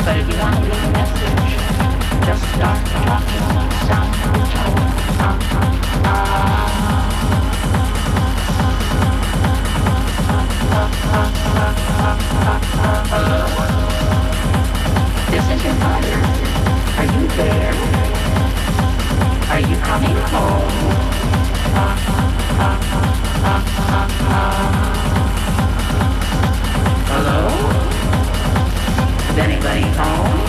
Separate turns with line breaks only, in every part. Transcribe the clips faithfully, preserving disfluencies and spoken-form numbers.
But if you want to leave a message, just start talking sound control. Uh, uh, Hello? This is your mother. Are you there? Are you coming home? Uh, uh, uh, uh, uh. Hello? Is anybody home?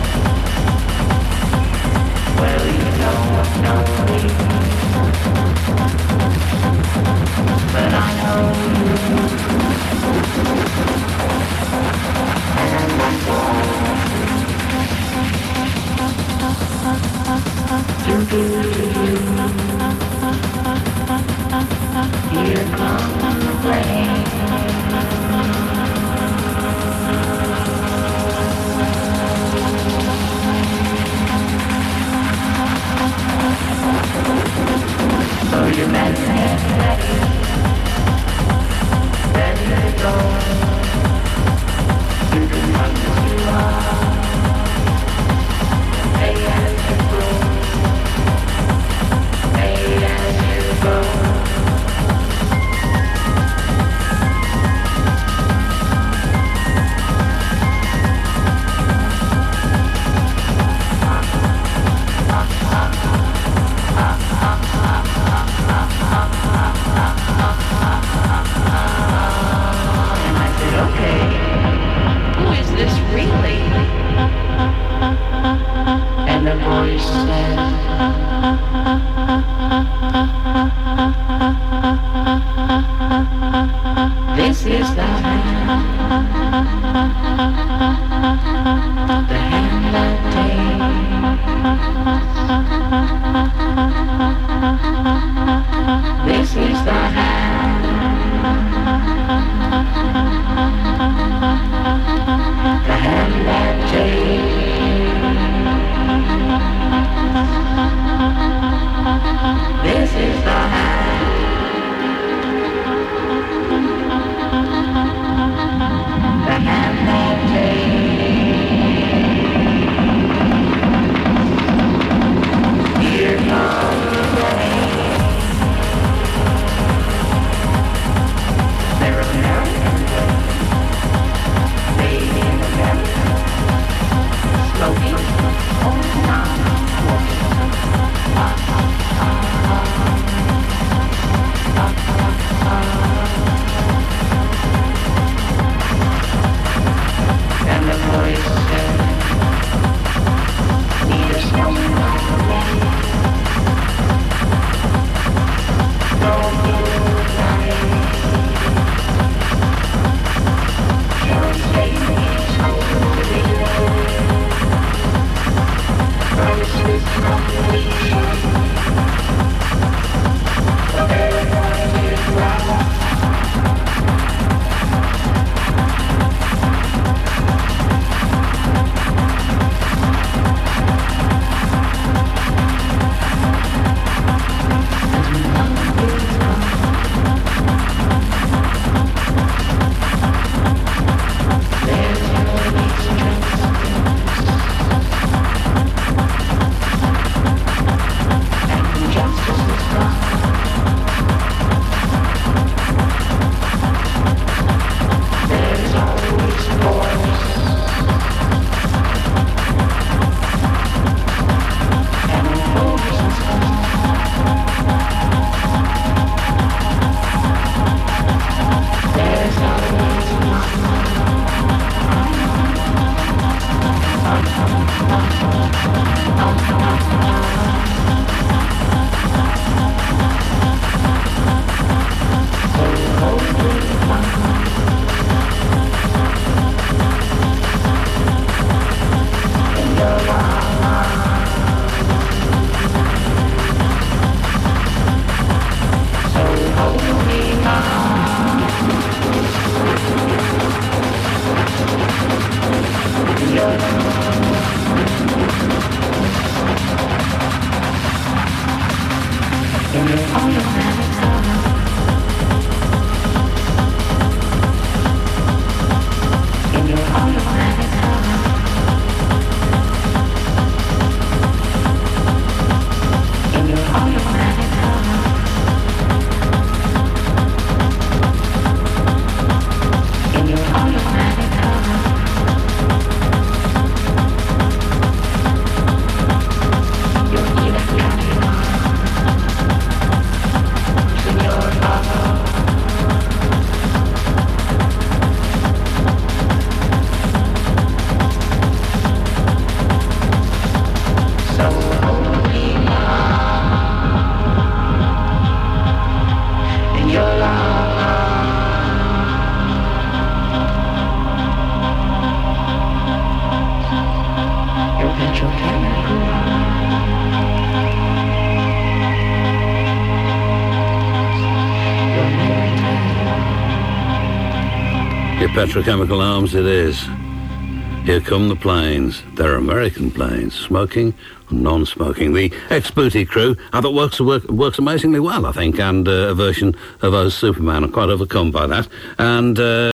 Well, you know what's not sleep. But I know you. And that's all. Do do do do. Here comes the rain. So you're ready, ready, ready to go. You can come as you are. Hey, as you go. Hey, as you go. This is the hand, the hand that takes. This is the hand, the hand that takes. This is the hand. The hand that takes. Here comes the rain. They're American women, made in America. Smoking, oh, not smoking. Ah, ah, ah, ah, ah, ah. And the voice said, need a smoking like a man. Don't be lying. Don't say me something to be known. Promises completion. But everybody is wrong.
Petrochemical Arms it is. Here come the planes. They're American planes, smoking and non-smoking. The ex-Booty crew, I thought works work, works amazingly well, I think, and uh, a version of O's Superman. I'm quite overcome by that. And... Uh,